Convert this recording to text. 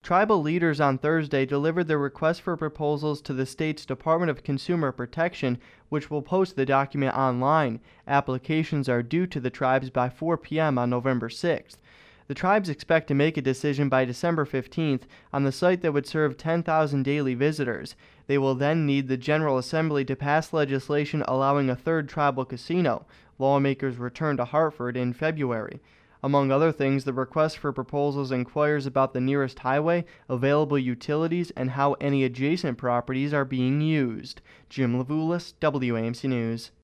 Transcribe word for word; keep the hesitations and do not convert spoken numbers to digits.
Tribal leaders on Thursday delivered their request for proposals to the state's Department of Consumer Protection, which will post the document online. Applications are due to the tribes by four p m on November sixth. The tribes expect to make a decision by December fifteenth on the site that would serve ten thousand daily visitors. They will then need the General Assembly to pass legislation allowing a third tribal casino. Lawmakers returned to Hartford in February. Among other things, the request for proposals inquires about the nearest highway, available utilities, and how any adjacent properties are being used. Jim Levulis, W A M C News.